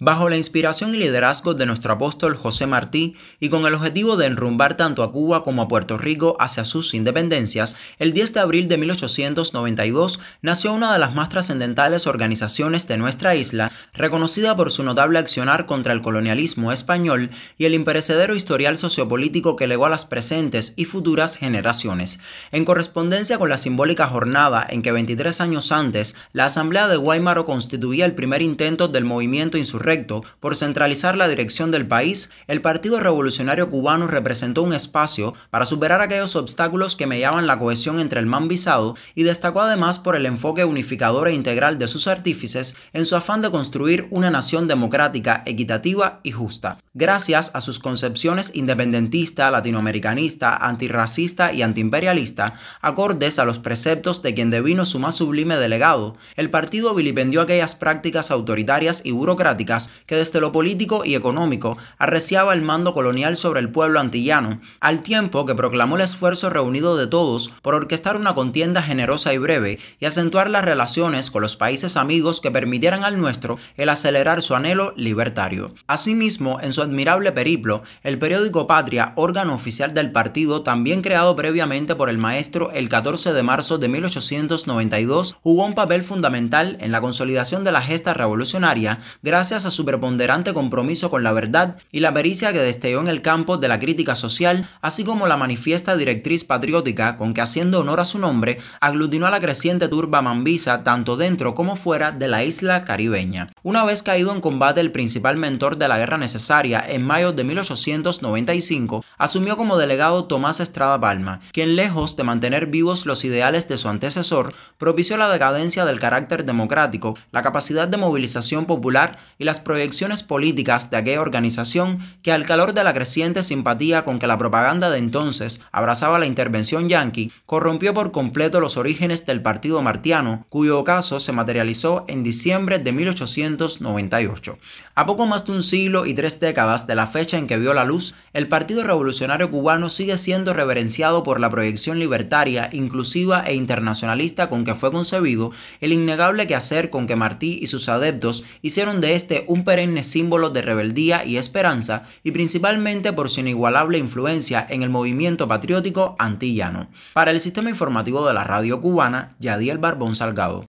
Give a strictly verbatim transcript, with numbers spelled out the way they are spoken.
Bajo la inspiración y liderazgo de nuestro apóstol José Martí y con el objetivo de enrumbar tanto a Cuba como a Puerto Rico hacia sus independencias, el diez de abril de mil ochocientos noventa y dos nació una de las más trascendentales organizaciones de nuestra isla, reconocida por su notable accionar contra el colonialismo español y el imperecedero historial sociopolítico que legó a las presentes y futuras generaciones. En correspondencia con la simbólica jornada en que veintitrés años antes la Asamblea de Guaymaro constituía el primer intento del movimiento insurrecto por centralizar la dirección del país, el Partido Revolucionario Cubano representó un espacio para superar aquellos obstáculos que mellaban la cohesión entre el manvisado y destacó además por el enfoque unificador e integral de sus artífices en su afán de construir una nación democrática, equitativa y justa. Gracias a sus concepciones independentista, latinoamericanista, antirracista y antiimperialista, acordes a los preceptos de quien devino su más sublime delegado, el partido vilipendió aquellas prácticas autoritarias y burocráticas que desde lo político y económico arreciaba el mando colonial sobre el pueblo antillano, al tiempo que proclamó el esfuerzo reunido de todos por orquestar una contienda generosa y breve y acentuar las relaciones con los países amigos que permitieran al nuestro el acelerar su anhelo libertario. Asimismo, en su admirable periplo, el periódico Patria, órgano oficial del partido, también creado previamente por el maestro el catorce de marzo de mil ochocientos noventa y dos, jugó un papel fundamental en la consolidación de la gesta revolucionaria gracias a su preponderante compromiso con la verdad y la pericia que destelló en el campo de la crítica social, así como la manifiesta directriz patriótica con que, haciendo honor a su nombre, aglutinó a la creciente turba mambisa tanto dentro como fuera de la isla caribeña. Una vez caído en combate el principal mentor de la guerra necesaria, en mayo de mil ochocientos noventa y cinco, asumió como delegado Tomás Estrada Palma, quien, lejos de mantener vivos los ideales de su antecesor, propició la decadencia del carácter democrático, la capacidad de movilización popular y las proyecciones políticas de aquella organización que, al calor de la creciente simpatía con que la propaganda de entonces abrazaba la intervención yanqui, corrompió por completo los orígenes del partido martiano, cuyo ocaso se materializó en diciembre de mil ochocientos noventa y ocho. A poco más de un siglo y tres décadas de la fecha en que vio la luz, el Partido Revolucionario Cubano sigue siendo reverenciado por la proyección libertaria, inclusiva e internacionalista con que fue concebido, el innegable quehacer con que Martí y sus adeptos hicieron de este un perenne símbolo de rebeldía y esperanza, y principalmente por su inigualable influencia en el movimiento patriótico antillano. Para el Sistema Informativo de la Radio Cubana, Yadiel Barbón Salgado.